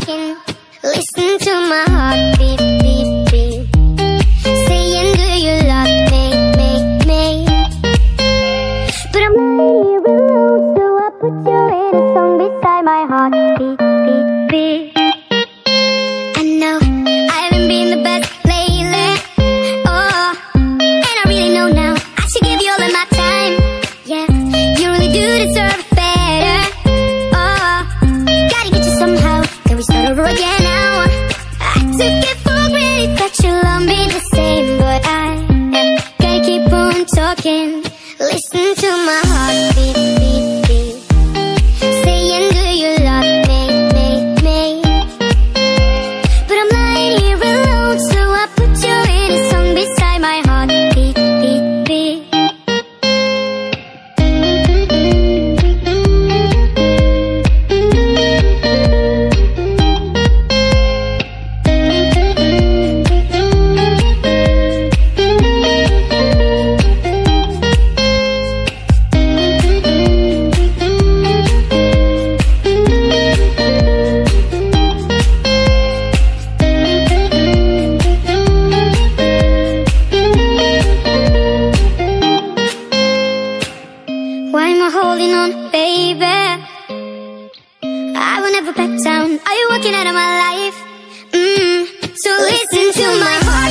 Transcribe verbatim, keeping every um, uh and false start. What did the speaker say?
talking. Listen to my heart beat, beat, beat. Saying, do you love me, me, me? But I'm not here alone, so I put you in a song beside my heart beat, beat, beat. I know I haven't been the best lately, oh, and I really know now I should give you all of my time. Yeah, you really do deserve better. Oh, gotta get you somehow. Can we start over again now? I took it for granted that you love me the same, but I yeah, gotta keep on talking. Listen to my heart beat, beat, beat. Saying, do you love me, me, me? But I'm lying here alone, so I put you in a song beside my heart beat, beat, beat. Why am I holding on, baby? I will never back down. Are you walking out of my life? Mm. So listen to my heart.